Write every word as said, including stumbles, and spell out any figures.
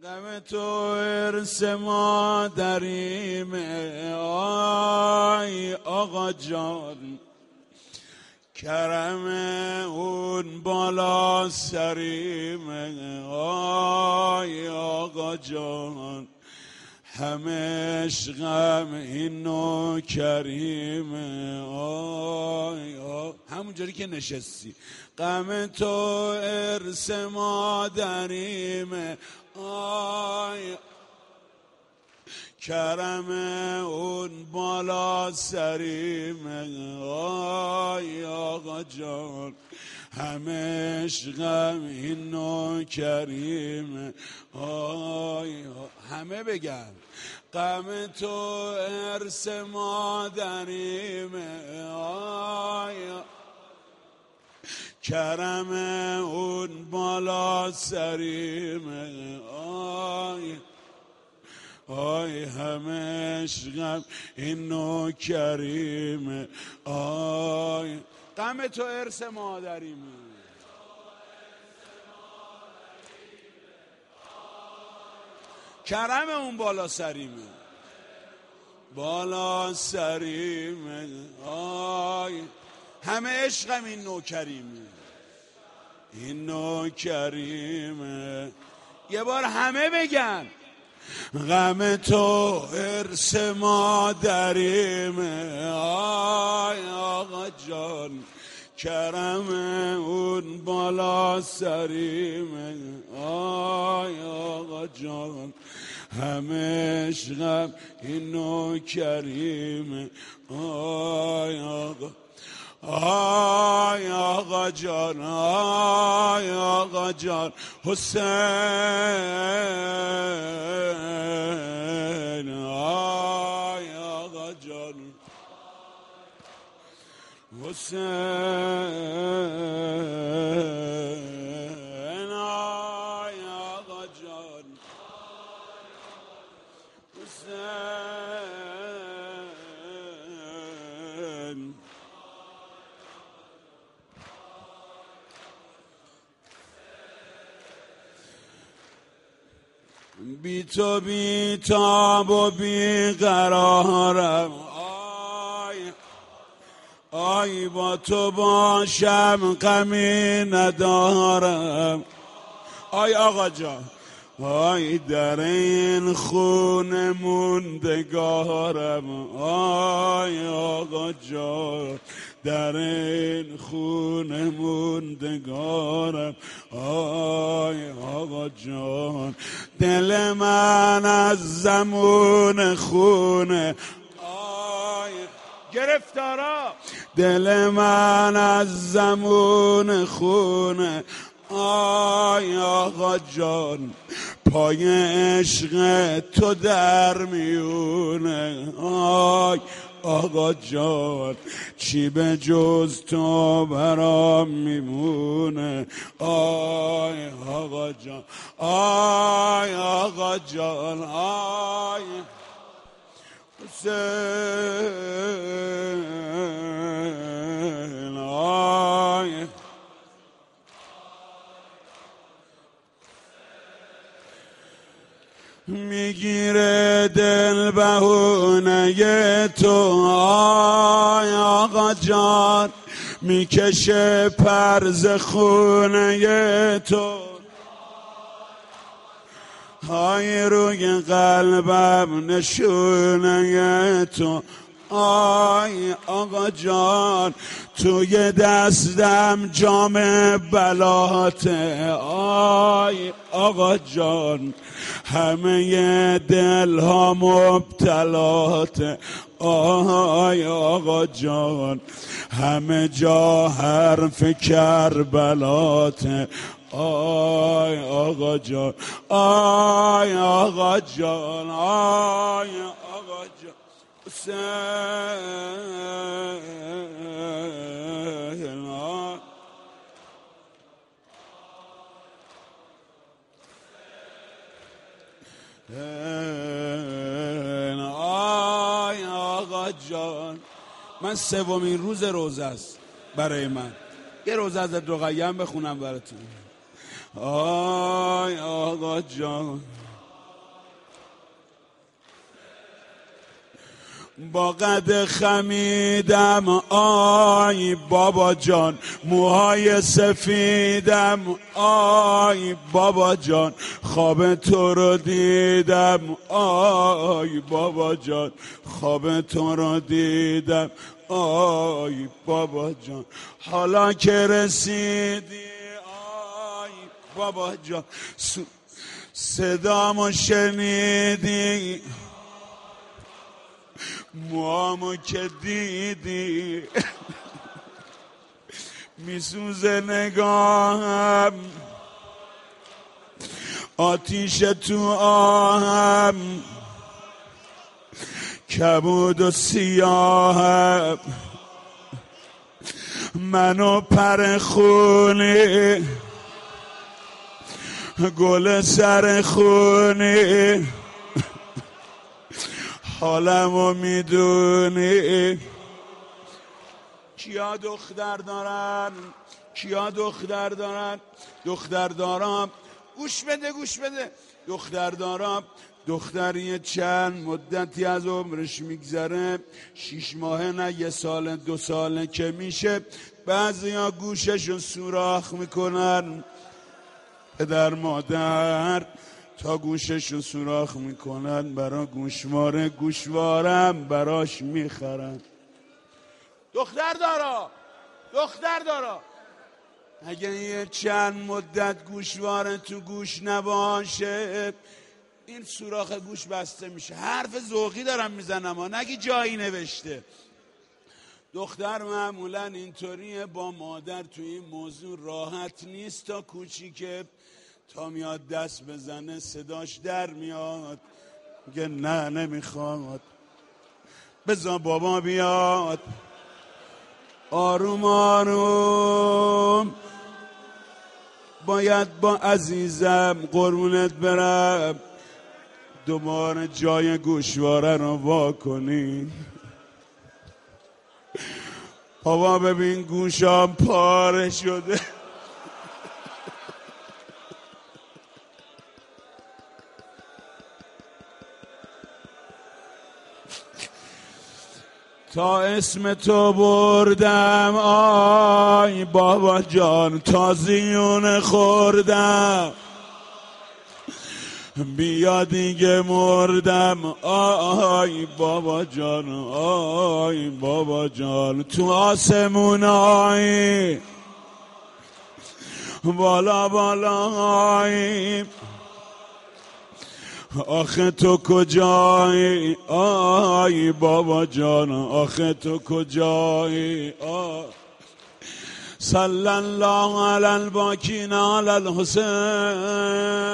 غم تو ارث مادریمه آی آقا جان، کرم اون بالا سریمه آی آقا جان، همش غم این نوکریمه آی آی. همونجوری که نشستی غم تو ارث مادریمه آی، کرم اون بالا سریمه آی آقا جان، همش غم این نوکریمه آی آی. همه بگن غم تو ارث مادریمه آی، کرم اون بالا سریمه آی آی، همش غم این نوکریمه آی. غم تو ارث مادریمه، کرم اون بالا سریمه بالا سریمه آی، همه عشقم این نوکریمه این نوکریمه. یه بار همه بگن غم تو ارث مادریمه آی آقا جان، کرم اون بالا سریمه آی آقا جان، همش غم این نوکریمه آی آقا آی آقا جان آی آقا جان. حسین آی آقا جان، حسین آی آقا جان، حسین بی تو بی تاب و بی قرارم آی آی، با تو باشم غمی ندارم آی آقا جان آی، در این خون موندگارم آی آقا جان، در این خون موندگارم آی آقا جان. دل من از زمون خونه آی گرفتارا، دل من از زمون خونه آی آقا جان، پای عشق تو در میونه آی آقا جان، چی به جز تو برام میمونه آی آقا جان آی آقا جان آی حسین آی میگیره دل بهونه تو آی آقا جان، میکشه پرز خونه تو های، روی قلبم نشونه تو آی آقا جان، توی دستم جام بلاته آی آقا جان، همه دل ها مبتلاته آی آقا جان، همه جا حرف کربلاته آی آقا جان آی آقا جان آی آقا جان. حسین آی آقا جان. من سومین روز روزه است برای من، یه روزه از رقیه بخونم براتون. آی آقا جان با قد خمیدم آی بابا جان، موهای سفیدم آی بابا جان، خواب تو رو دیدم آی بابا جان، خواب تو رو دیدم آی بابا جان، حالا که رسیدی آی بابا جان، صدامو شنیدی، موامو که دیدی، میسوزه نگاهم، آتیش تو آهم، کبود و سیاهم، منو پر خونی، گل سر خونی، حالمو میدونی. کیا دختر دارن؟ کیا دختر دارن؟ دختر دارم، گوش بده گوش بده، دختر دارم، دختری چند مدتی از عمرش میگذره، شیش ماه نه یه سال دو ساله که میشه، بعضیا گوششو سوراخ میکنن، پدر مادر تا گوششو سوراخ میکنن، برا گوشواره گوشوارم براش میخرن. دختر دارا، دختر دارا، اگه یه چند مدت گوشواره تو گوش نباشه، این سوراخ گوش بسته میشه. حرف ذوقی دارم میزنم ها، نگی جایی نوشته. دختر معمولا اینطوریه، با مادر تو این موضوع راحت نیست، تا کوچیکه تا میاد دست بزنه صداش در میاد، میگه نه نمیخواد، بذار بابا بیاد. آروم آروم باید با عزیزم قربونت برم دوباره جای گوشواره رو وا کنی. بابا ببین گوشام پاره شده. تا اسم تو بردم آی بابا جان، تا زیون خوردم، بیا دیگه مردم آی بابا جان، آی بابا جان، تو آسمونای بالا بالای، آخه تو کجایی آی بابا جان، آخه تو کجایی؟ آه صلی الله علی الباکین علی الحسین.